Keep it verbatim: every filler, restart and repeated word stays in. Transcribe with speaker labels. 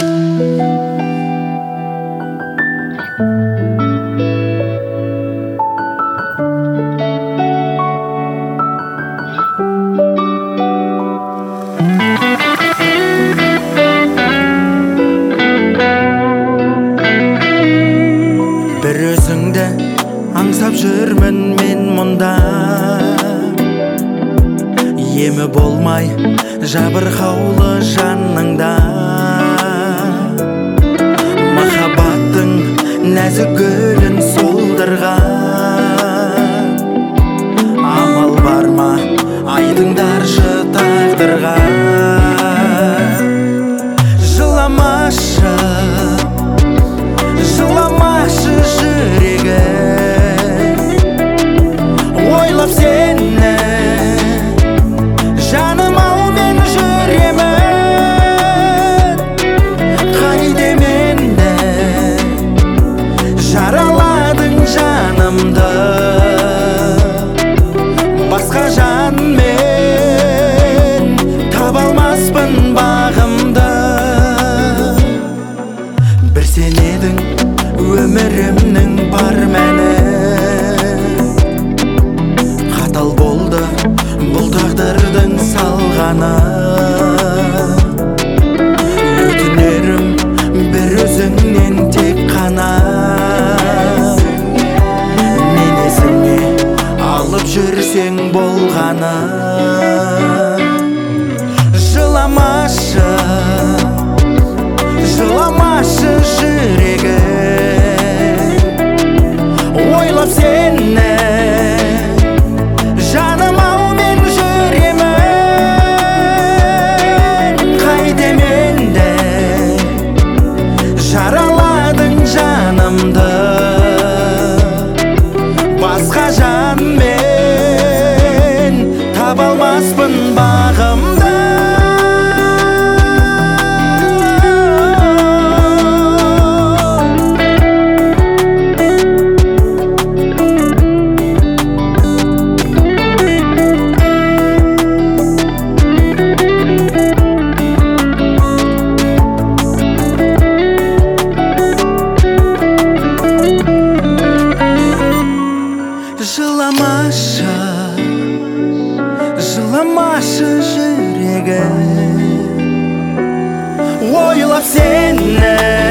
Speaker 1: Bir өзіңді аңсап жүрмін мен мұнда, емі болмай жабырқаулы жаныңда. Махаббаттың нәзік гүлін солдырған, амал бар ма айтыңдаршы тағдырға. Жыламашы, жыламашы жүрегім, ойлап сені жаным ау мен жүремін. Қайдем енді жараладың жанымды, басқа жанмен таба алмаспын бағымды. Bir sen едің өмірімнің бар мәні, қатал болды бұл тағдырдың салғаны. Өтінерім бір өзіңнен тек қана, мен есіңе алып жүрсең болғаны. Жыламашы, жыламашы жүрегім, ойлап сені жаным ау мен жүремін. Қайдем енді жараладың жанымды, басқа жанмен таба алмаспын бағымды. Жыламашы, жыламашы жүрегім, ойлап сені